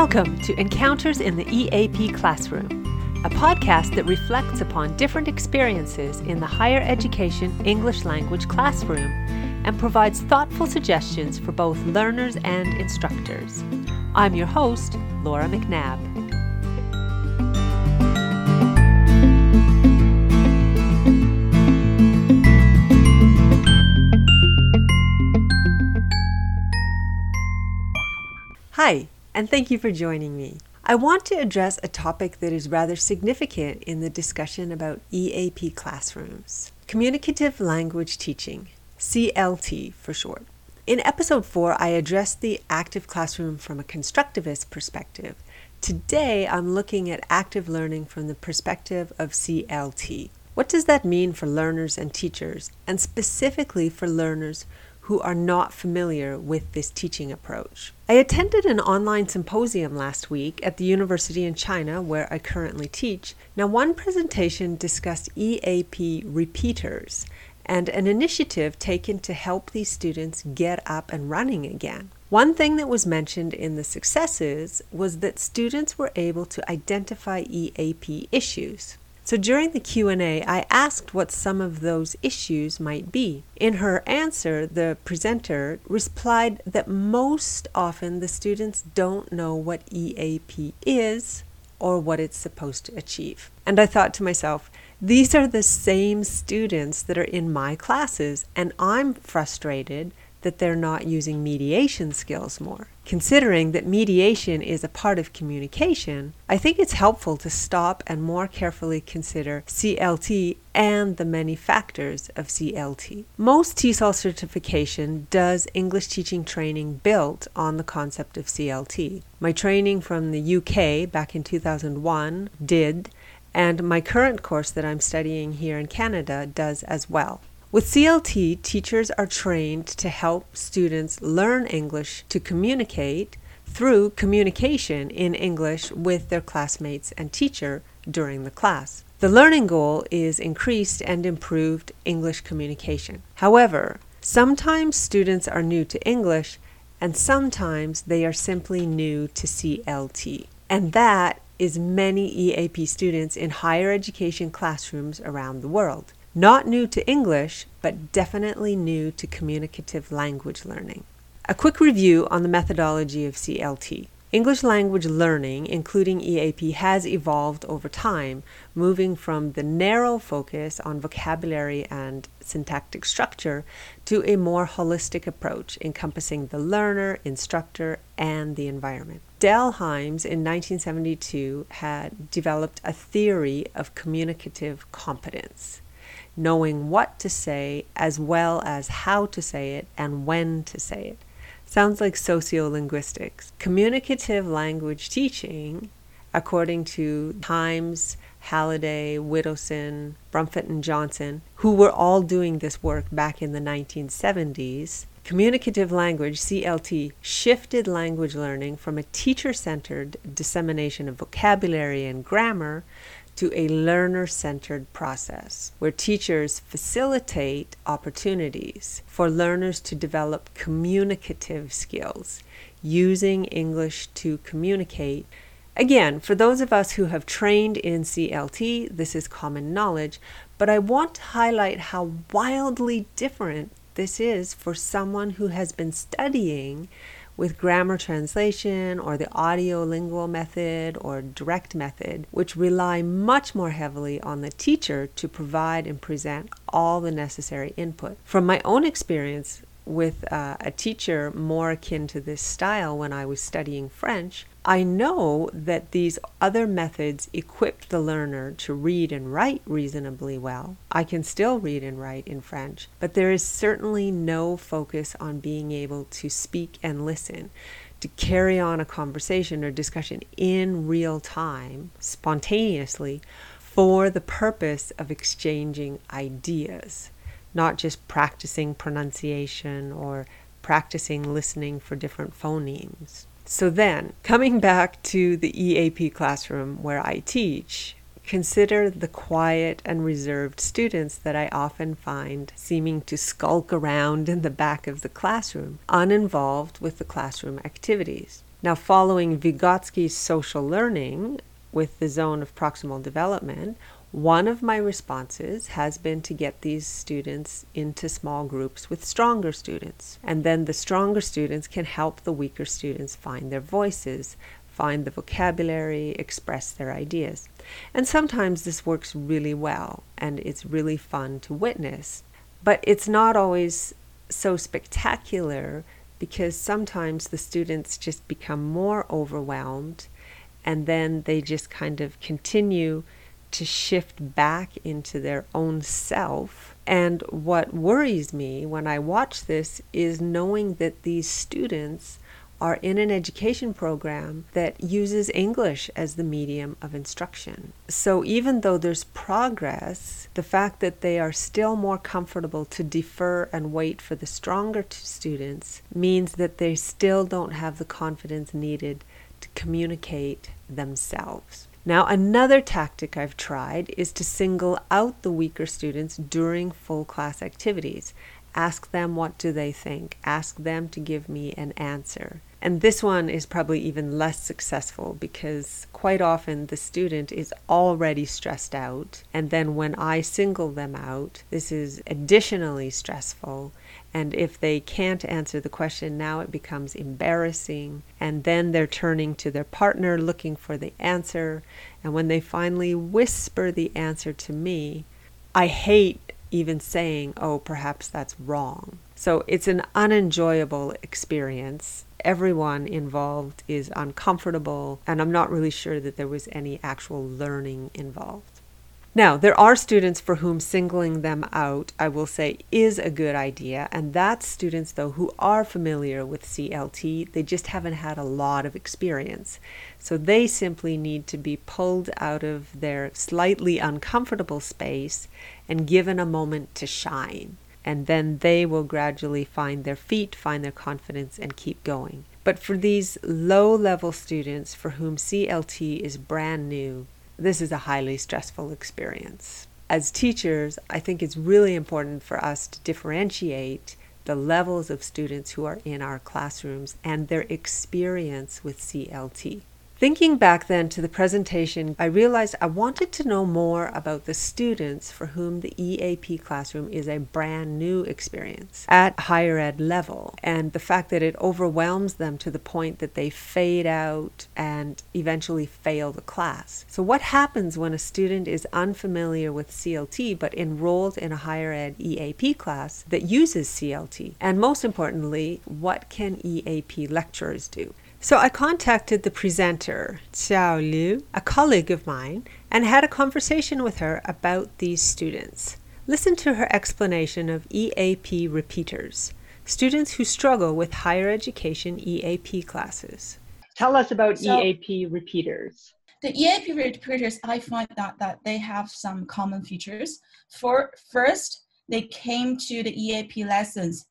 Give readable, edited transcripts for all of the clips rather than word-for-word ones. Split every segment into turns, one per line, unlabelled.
Welcome to Encounters in the EAP Classroom, a podcast that reflects upon different experiences in the higher education English language classroom and provides thoughtful suggestions for both learners and instructors. I'm your host, Laura McNabb. Hi, and thank you for joining me. I want to address a topic that is rather significant in the discussion about EAP classrooms. Communicative language teaching, CLT for short. In episode 4, I addressed the active classroom from a constructivist perspective. Today, I'm looking at active learning from the perspective of CLT. What does that mean for learners and teachers, and specifically for learners who are not familiar with this teaching approach? I attended an online symposium last week at the university in China where I currently teach. Now, one presentation discussed EAP repeaters and an initiative taken to help these students get up and running again. One thing that was mentioned in the successes was that students were able to identify EAP issues. So during the Q&A, I asked what some of those issues might be. In her answer, the presenter replied that most often the students don't know what EAP is or what it's supposed to achieve. And I thought to myself, these are the same students that are in my classes, and I'm frustrated that they're not using mediation skills more. Considering that mediation is a part of communication, I think it's helpful to stop and more carefully consider CLT and the many factors of CLT. Most TESOL certification does English teaching training built on the concept of CLT. My training from the UK back in 2001 did, and my current course that I'm studying here in Canada does as well. With CLT, teachers are trained to help students learn English to communicate through communication in English with their classmates and teacher during the class. The learning goal is increased and improved English communication. However, sometimes students are new to English and sometimes they are simply new to CLT. And that is many EAP students in higher education classrooms around the world. Not new to English, but definitely new to communicative language learning. A quick review on the methodology of CLT. English language learning, including EAP, has evolved over time, moving from the narrow focus on vocabulary and syntactic structure to a more holistic approach encompassing the learner, instructor, and the environment. Dell Hymes in 1972 had developed a theory of communicative competence, knowing what to say as well as how to say it and when to say it. Sounds like sociolinguistics. Communicative language teaching, according to Hymes, Halliday, Widdowson, Brumfitt, and Johnson, who were all doing this work back in the 1970s, communicative language, CLT, shifted language learning from a teacher-centered dissemination of vocabulary and grammar to a learner-centered process, where teachers facilitate opportunities for learners to develop communicative skills, using English to communicate. Again, for those of us who have trained in CLT, this is common knowledge, but I want to highlight how wildly different this is for someone who has been studying with grammar translation or the audiolingual method or direct method, which rely much more heavily on the teacher to provide and present all the necessary input. From my own experience with a teacher more akin to this style when I was studying French, I know that these other methods equip the learner to read and write reasonably well. I can still read and write in French, but there is certainly no focus on being able to speak and listen, to carry on a conversation or discussion in real time, spontaneously, for the purpose of exchanging ideas, not just practicing pronunciation or practicing listening for different phonemes. So then, coming back to the EAP classroom where I teach, consider the quiet and reserved students that I often find seeming to skulk around in the back of the classroom, uninvolved with the classroom activities. Now, following Vygotsky's social learning with the zone of proximal development, one of my responses has been to get these students into small groups with stronger students. And then the stronger students can help the weaker students find their voices, find the vocabulary, express their ideas. And sometimes this works really well, and it's really fun to witness. But it's not always so spectacular because sometimes the students just become more overwhelmed, and then they just kind of continue to shift back into their own self. And what worries me when I watch this is knowing that these students are in an education program that uses English as the medium of instruction. So even though there's progress, the fact that they are still more comfortable to defer and wait for the stronger students means that they still don't have the confidence needed to communicate themselves. Now, another tactic I've tried is to single out the weaker students during full class activities. Ask them what do they think. Ask them to give me an answer. And this one is probably even less successful because quite often the student is already stressed out. And then when I single them out, this is additionally stressful. And if they can't answer the question, now it becomes embarrassing. And then they're turning to their partner looking for the answer. And when they finally whisper the answer to me, I hate even saying, oh, perhaps that's wrong. So it's an unenjoyable experience. Everyone involved is uncomfortable, and I'm not really sure that there was any actual learning involved. Now, there are students for whom singling them out, I will say, is a good idea, and that's students, though, who are familiar with CLT. They just haven't had a lot of experience. So they simply need to be pulled out of their slightly uncomfortable space and given a moment to shine. And then they will gradually find their feet, find their confidence, and keep going. But for these low-level students for whom CLT is brand new, this is a highly stressful experience. As teachers, I think it's really important for us to differentiate the levels of students who are in our classrooms and their experience with CLT. Thinking back then to the presentation, I realized I wanted to know more about the students for whom the EAP classroom is a brand new experience at higher ed level, and the fact that it overwhelms them to the point that they fade out and eventually fail the class. So what happens when a student is unfamiliar with CLT but enrolled in a higher ed EAP class that uses CLT? And most importantly, what can EAP lecturers do? So I contacted the presenter, Xiao Liu, a colleague of mine, and had a conversation with her about these students. Listen to her explanation of EAP repeaters, students who struggle with higher education EAP classes. Tell us about EAP repeaters.
The EAP repeaters, I find that they have some common features. First, they came to the EAP lessons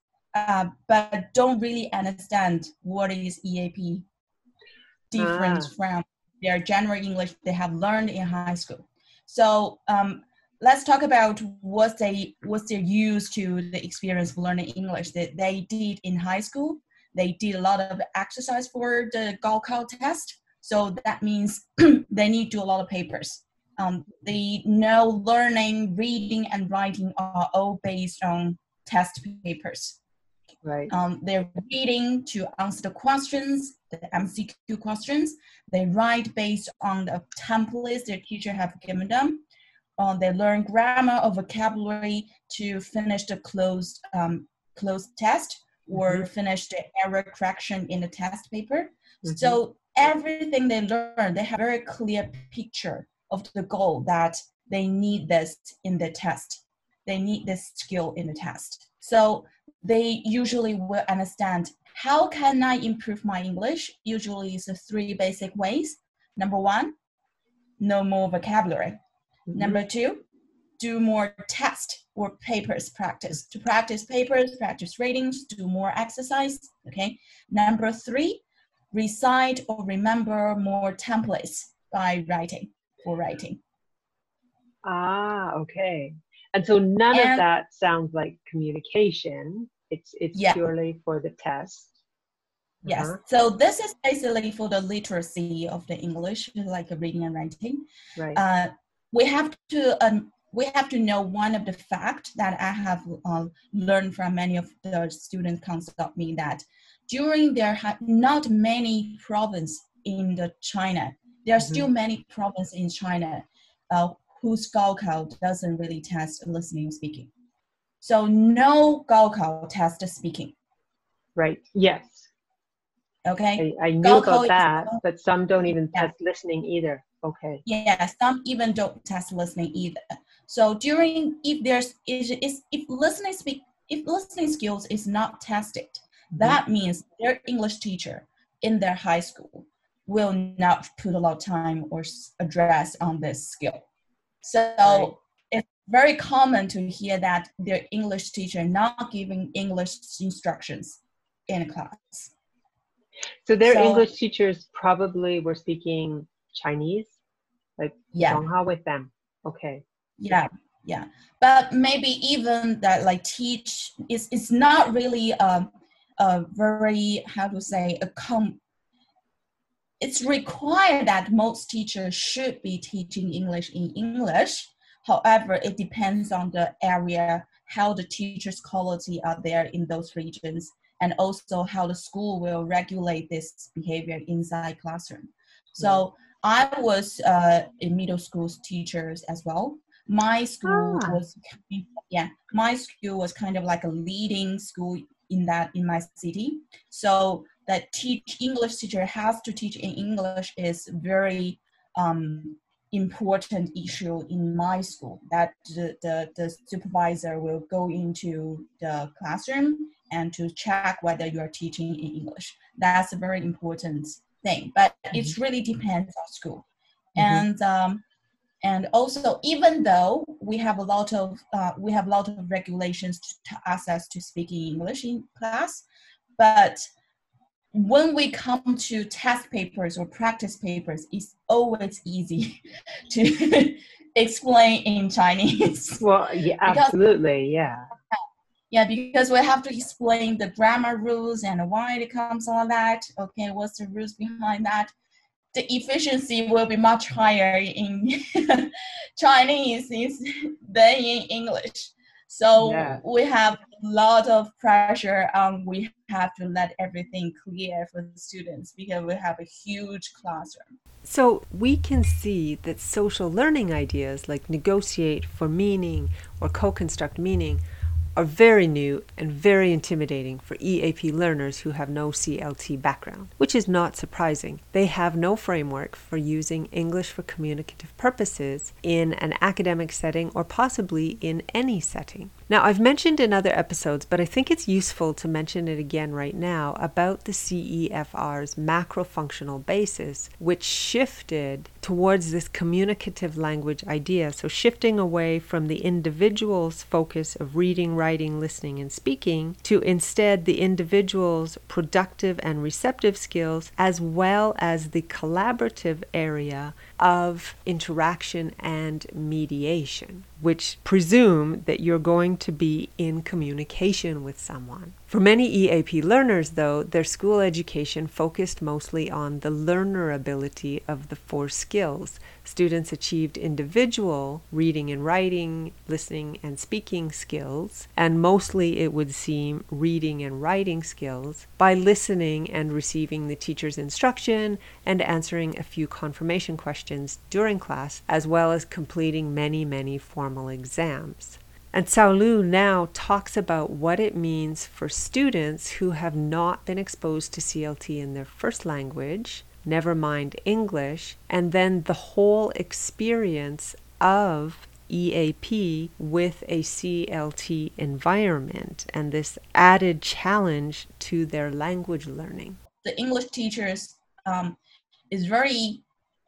but don't really understand what is EAP different from their general English they have learned in high school. So let's talk about what they're used to the experience of learning English that they did in high school. They did a lot of exercise for the Gaokao test. So that means they need to do a lot of papers. They know learning, reading, and writing are all based on test papers.
Right.
They're reading to answer the questions, the MCQ questions. They write based on the templates their teacher have given them. They learn grammar or vocabulary to finish the closed test or finish the error correction in the test paper. So everything they learn, they have a very clear picture of the goal that they need this in the test. They need this skill in the test. So they usually will understand, how can I improve my English? Usually it's 3 basic ways. Number 1, know more vocabulary. Number 2, do more test or papers practice. To practice papers, practice readings, do more exercise. Okay. Number 3, recite or remember more templates by writing.
Okay. And so none of that sounds like communication. It's purely for the test.
Yes.
Uh-huh.
So this is basically for the literacy of the English, like reading and writing.
Right.
Uh, we have to know one of the fact that I have learned from many of the students consult me that during not many province in the China, there are
Mm-hmm.
still many provinces in China whose Gaokao doesn't really test listening and speaking. So no Gaokao test speaking.
Right. Yes.
Okay,
I knew about
Gaokao is
that, but some don't even
yeah,
test listening either. Okay.
yeah. Some even don't test listening either. So during if listening skills is not tested,
Mm-hmm.
that means their English teacher in their high school will not put a lot of time or address on this skill.
Right.
So it's very common to hear that their English teacher not giving English instructions in class.
So their
So
English teachers probably were speaking Chinese, like
yeah,
Putonghua with them. Okay.
yeah, yeah. But maybe even that like teach is it's not really a very how to say it's required that most teachers should be teaching English in English. However, it depends on the area, how the teachers' quality are there in those regions, and also how the school will regulate this behavior inside classroom.
Right.
So I was in middle school teachers as well. My school
Ah,
was my school was kind of like a leading school in my city. So that teach English teacher has to teach in English is very important issue in my school, that the supervisor will go into the classroom and to check whether you are teaching in English. That's a very important thing, but
mm-hmm.
it really depends on school.
Mm-hmm.
And also, even though we have a lot of regulations to ask us to speak in English in class, but when we come to test papers or practice papers, it's always easy to explain in Chinese.
Well, yeah,
because
absolutely. Yeah.
because we have to explain the grammar rules and why it comes on that. Okay, what's the rules behind that? The efficiency will be much higher in Chinese than in English.
Yeah.
So we have a lot of pressure. We have to let everything clear for the students because we have a huge classroom.
So we can see that social learning ideas like negotiate for meaning or co-construct meaning are very new and very intimidating for EAP learners who have no CLT background, which is not surprising. They have no framework for using English for communicative purposes in an academic setting or possibly in any setting. Now, I've mentioned in other episodes, but I think it's useful to mention it again right now about the CEFR's macro-functional basis, which shifted towards this communicative language idea. So shifting away from the individual's focus of reading, writing, listening, and speaking to instead the individual's productive and receptive skills, as well as the collaborative area of interaction and mediation, which presume that you're going to be in communication with someone. For many EAP learners, though, their school education focused mostly on the learnerability of the 4 skills. Students achieved individual reading and writing, listening and speaking skills, and mostly it would seem reading and writing skills, by listening and receiving the teacher's instruction and answering a few confirmation questions during class, as well as completing many, many formal exams. And Cao Lu now talks about what it means for students who have not been exposed to CLT in their first language, never mind English, and then the whole experience of EAP with a CLT environment and this added challenge to their language learning.
The English teachers is very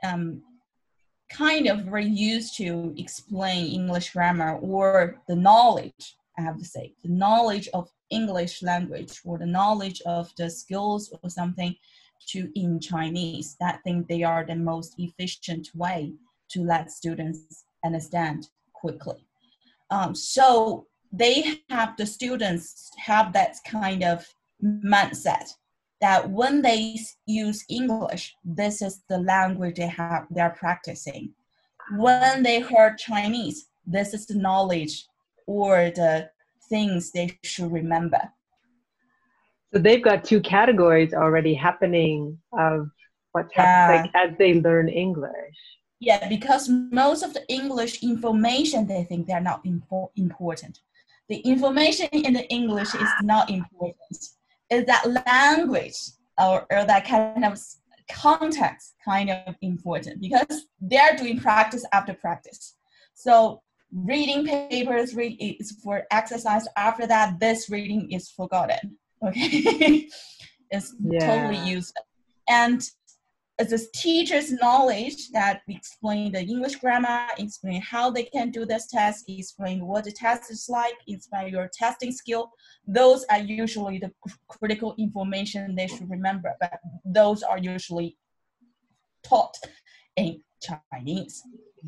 kind of very used to explain English grammar or the knowledge, I have to say, the knowledge of English language or the knowledge of the skills or something in Chinese. That think they are the most efficient way to let students understand quickly. So the students have that kind of mindset that when they use English, this is the language they're practicing. When they heard Chinese, this is the knowledge or the things they should remember.
So they've got two categories already happening of what's happening as they learn English.
Yeah, because most of the English information, they think they're not important. The information in the English is not important. It's that language or that kind of context kind of important, because they're doing practice after practice. So reading papers is for exercise. After that, this reading is forgotten. Okay, it's totally useless. And as a teacher's knowledge that explain the English grammar, explain how they can do this test, explain what the test is like, explain your testing skill. Those are usually the critical information they should remember, but those are usually taught in Chinese.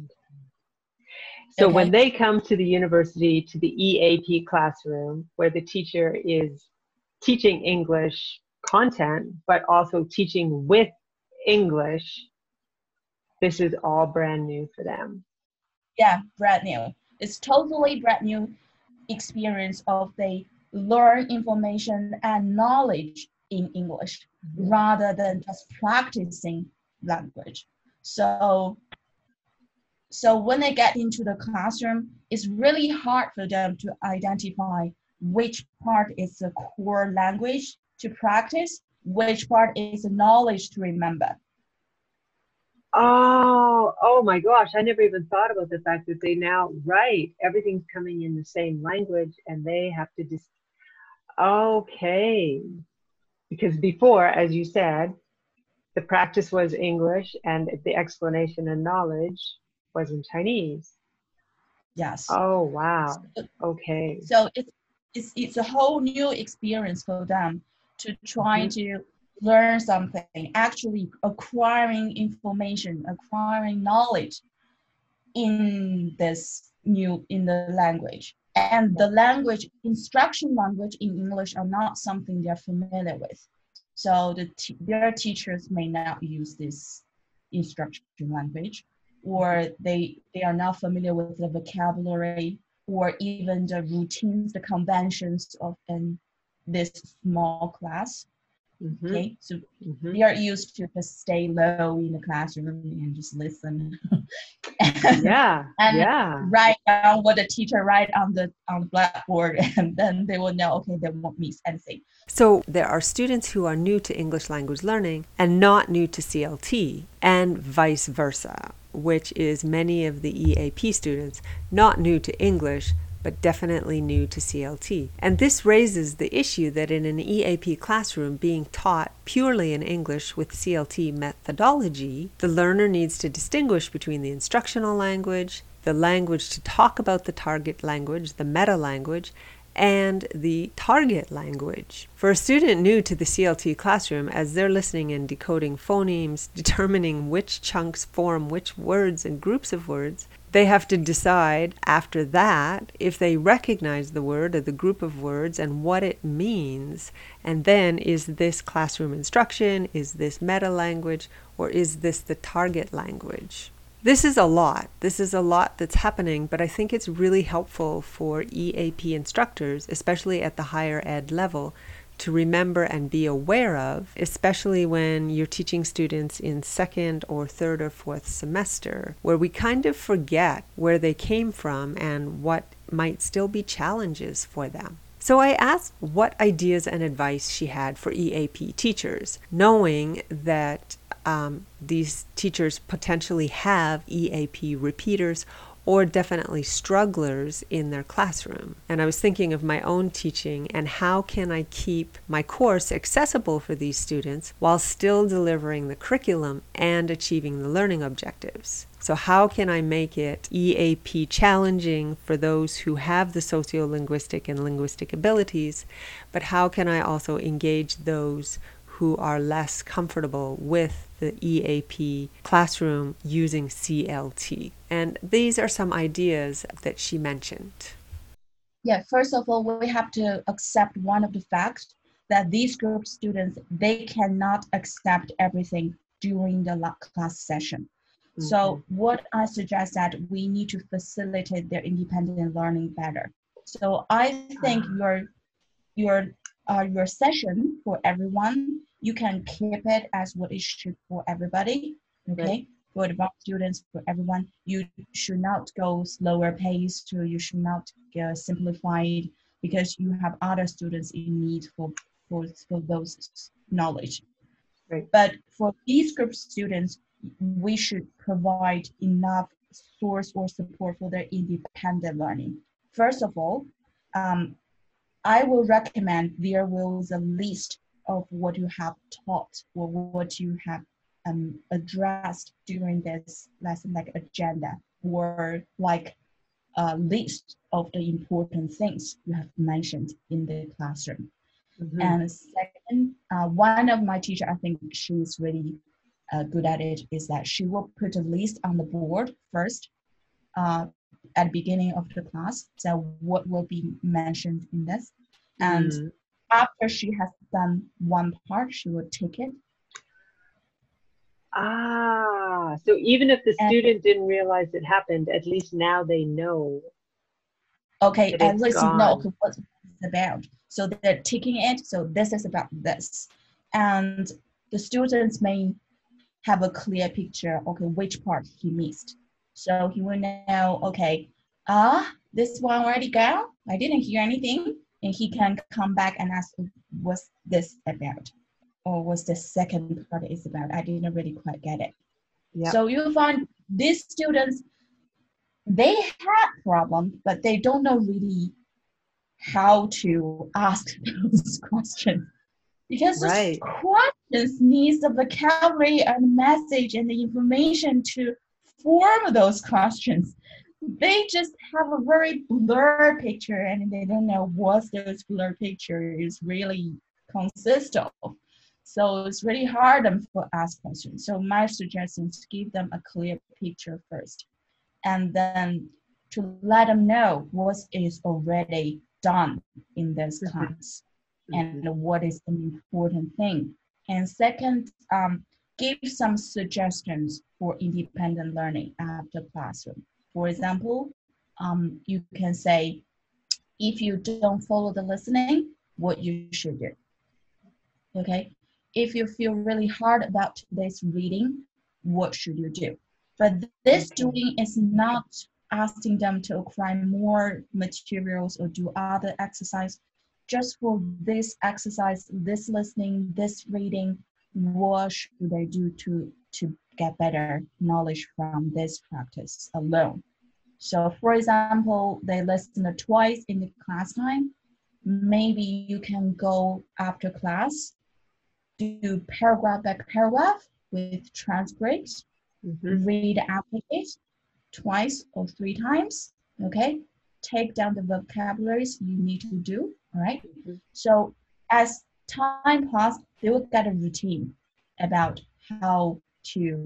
So when they come to the university, to the EAP classroom, where the teacher is teaching English content, but also teaching with English, this is all brand new for them.
Yeah, brand new. It's totally brand new experience of they learn information and knowledge in English rather than just practicing language. So when they get into the classroom, it's really hard for them to identify which part is the core language to practice, which part is the knowledge to remember.
Oh my gosh, I never even thought about the fact that they now, everything's coming in the same language and they have to just, okay. Because before, as you said, the practice was English and the explanation and knowledge was in Chinese.
Yes.
Oh, wow. Okay.
So it's a whole new experience for them to try to learn something, actually acquiring information, acquiring knowledge in the language. And the language, instruction language in English are not something they're familiar with. So their teachers may not use this instruction language, or they are not familiar with the vocabulary or even the routines, the conventions of this small class. Okay, so they are used to just stay low in the classroom and just listen. and write down what the teacher write on the blackboard, and then they will know, okay, they won't miss anything.
So there are students who are new to English language learning and not new to CLT, and vice versa, which is many of the EAP students not new to English but definitely new to CLT. And this raises the issue that in an EAP classroom being taught purely in English with CLT methodology, the learner needs to distinguish between the instructional language, the language to talk about the target language, the meta language, and the target language. For a student new to the CLT classroom, as they're listening and decoding phonemes, determining which chunks form which words and groups of words, they have to decide after that if they recognize the word or the group of words and what it means. And then, is this classroom instruction? Is this meta language? Or is this the target language? This is a lot. This is a lot that's happening, but I think it's really helpful for EAP instructors, especially at the higher ed level, to remember and be aware of, especially when you're teaching students in second or third or fourth semester, where we kind of forget where they came from and what might still be challenges for them. So I asked what ideas and advice she had for EAP teachers, knowing that these teachers potentially have EAP repeaters or definitely strugglers in their classroom. And I was thinking of my own teaching and how can I keep my course accessible for these students while still delivering the curriculum and achieving the learning objectives. So how can I make it EAP challenging for those who have the sociolinguistic and linguistic abilities, but how can I also engage those who are less comfortable with the EAP classroom using CLT? And these are some ideas that she mentioned.
Yeah, first of all, we have to accept one of the facts. that these group students, they cannot accept everything during the class session. So what I suggest that we need to facilitate their independent learning better. So I think your session for everyone, you can keep it as what it should for everybody, okay? Right. For advanced students, for everyone, you should not go slower pace, you should not go simplified, because you have other students in need for those knowledge. Right. But for these group students, we should provide enough source or support for their independent learning. First of all, I will recommend there was a list of what you have taught or what you have addressed during this lesson, like agenda, or like a list of the important things you have mentioned in the classroom. And second, one of my teachers, I think she's really good at it, is that she will put a list on the board first at the beginning of the class. So what will be mentioned in this? And after she has done one part, she will take it.
So even if the student didn't realize it happened, at least now they know.
Okay, at least you know what it's about. So they're taking it, so this is about this. And the students may have a clear picture, okay, which part he missed. So he will know, okay, this one already go? I didn't hear anything. And he can come back and ask, what's this about? Or what's the second part is about? I didn't really quite get it. Yep. So you find these students, they have problems, but they don't know really how to ask those questions. Because those questions need the vocabulary and the message and the information to form those questions. They just have a very blurred picture, and they don't know what this blurred picture is really consist of. So it's really hard to ask questions. So my suggestion is give them a clear picture first, and then to let them know what is already done in this class and what is an important thing. And second, give some suggestions for independent learning after classroom. For example, you can say, if you don't follow the listening, what you should do, okay? If you feel really hard about this reading, what should you do? But this doing is not asking them to acquire more materials or do other exercise. Just for this exercise, this listening, this reading, what should they do to get better knowledge from this practice alone? So for example, they listen twice in the class time. Maybe you can go after class, do paragraph by paragraph with transcripts, read after it twice or 3 times, okay? Take down the vocabularies you need to do, all right? So as time passes, they will get a routine about how to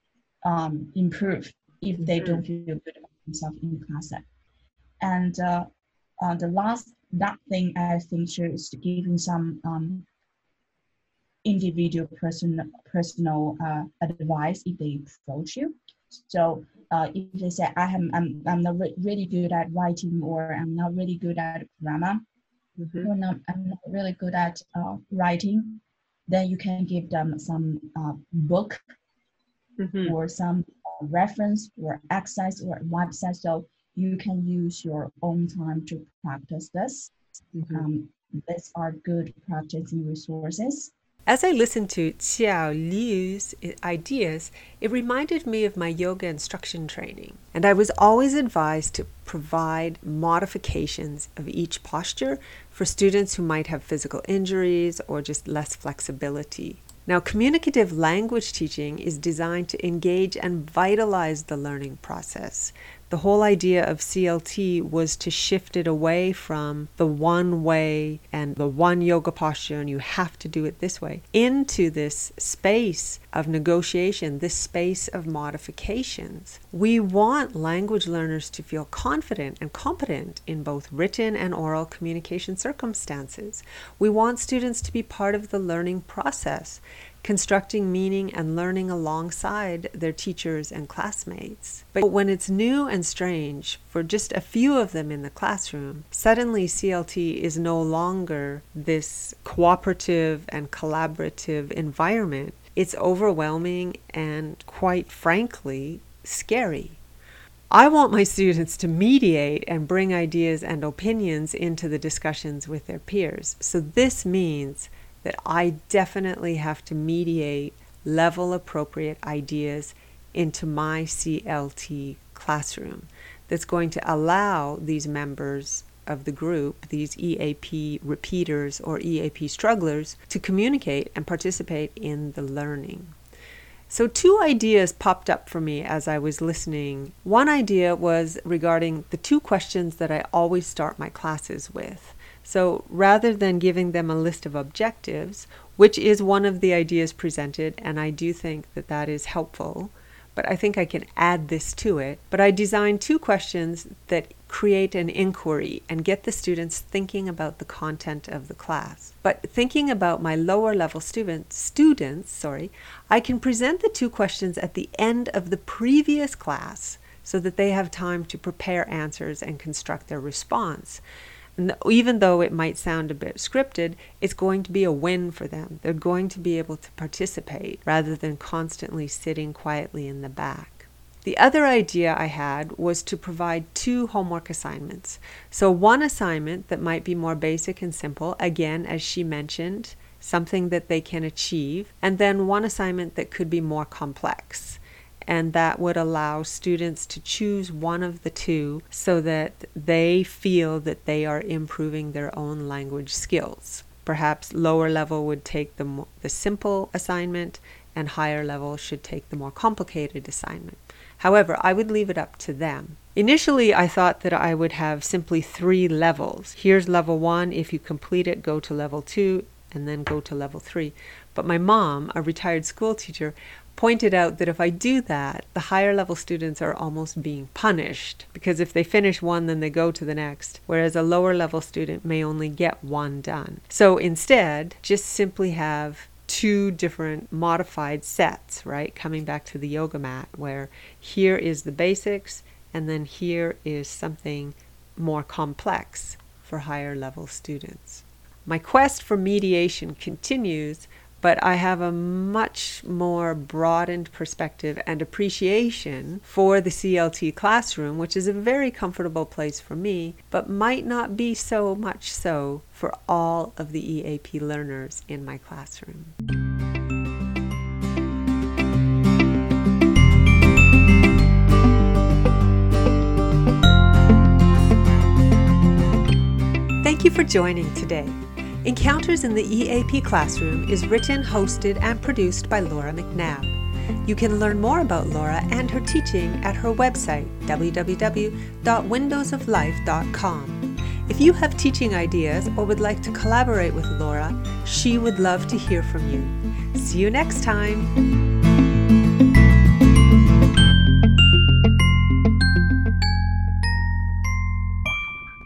improve if they don't feel good about themselves in class. And the last thing I think is giving some individual personal advice if they approach you. So if they say, I'm not really good at writing, or I'm not really good at grammar, or I'm not really good at writing, then you can give them some book or some reference or exercise or website, so you can use your own time to practice this. These are good practicing resources. As I listened to Xiao Liu's ideas, it reminded me of my yoga instruction training. And I was always advised to provide modifications of each posture for students who might have physical injuries or just less flexibility. Now, communicative language teaching is designed to engage and vitalize the learning process
The whole idea of CLT was to shift it away from the one way and the one yoga posture and you have to do it this way, into this space of negotiation, this space of modifications. We want language learners to feel confident and competent in both written and oral communication circumstances. We want students to be part of the learning process, constructing meaning and learning alongside their teachers and classmates. But when it's new and strange for just a few of them in the classroom, suddenly CLT is no longer this cooperative and collaborative environment. It's overwhelming and, quite frankly, scary. I want my students to mediate and bring ideas and opinions into the discussions with their peers. So this means that I definitely have to mediate level-appropriate ideas into my CLT classroom that's going to allow these members of the group, these EAP repeaters or EAP strugglers, to communicate and participate in the learning. So 2 ideas popped up for me as I was listening. One idea was regarding the 2 questions that I always start my classes with. So rather than giving them a list of objectives, which is one of the ideas presented, and I do think that that is helpful, but I think I can add this to it. But I designed 2 questions that create an inquiry and get the students thinking about the content of the class. But thinking about my lower level students, I can present the 2 questions at the end of the previous class so that they have time to prepare answers and construct their response. And even though it might sound a bit scripted, it's going to be a win for them. They're going to be able to participate rather than constantly sitting quietly in the back. The other idea I had was to provide 2 homework assignments. So one assignment that might be more basic and simple, again, as she mentioned, something that they can achieve, and then one assignment that could be more complex. And that would allow students to choose one of the 2 so that they feel that they are improving their own language skills. Perhaps lower level would take the simple assignment and higher level should take the more complicated assignment. However, I would leave it up to them. Initially, I thought that I would have simply 3 levels. Here's level 1. If you complete it, go to level 2 and then go to level 3. But my mom, a retired school teacher, pointed out that if I do that, the higher level students are almost being punished because if they finish one, then they go to the next, whereas a lower level student may only get 1 done. So instead, just simply have 2 different modified sets, right? Coming back to the yoga mat, where here is the basics, and then here is something more complex for higher level students. My quest for mediation continues, but I have a much more broadened perspective and appreciation for the CLT classroom, which is a very comfortable place for me, but might not be so much so for all of the EAP learners in my classroom. Thank you for joining today. Encounters in the EAP Classroom is written, hosted, and produced by Laura McNabb. You can learn more about Laura and her teaching at her website, www.windowsoflife.com. If you have teaching ideas or would like to collaborate with Laura, she would love to hear from you. See you next time.